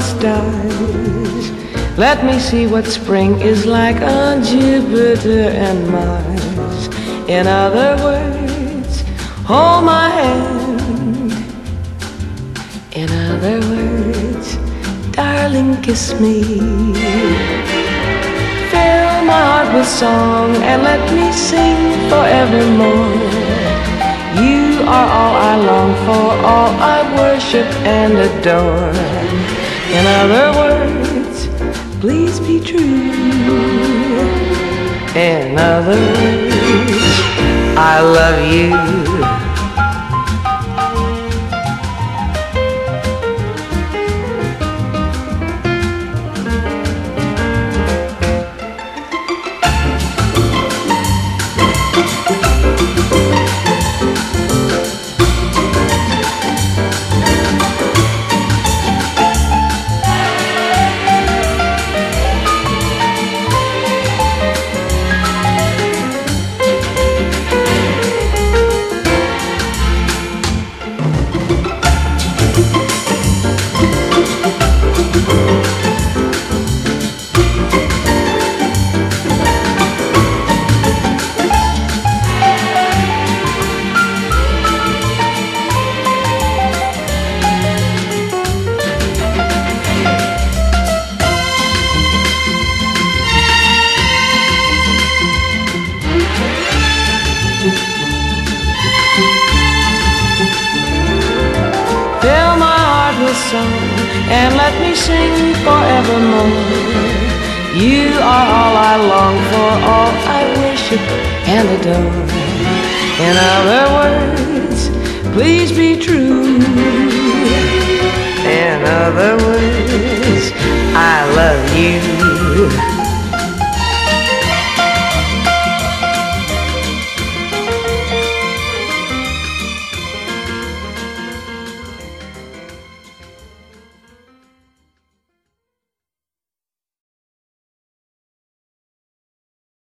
stars. Let me see what spring is like on Jupiter and Mars. In other words, hold my hand. In other words, darling, kiss me. Fill my heart with song and let me sing forevermore. You are all I long for, all I worship and adore. In other words, please be true. In other words, I love you. Fill my heart with song and let me sing forevermore. You are all I long for, all I worship and adore. In other words, please be true. In other words, I love you.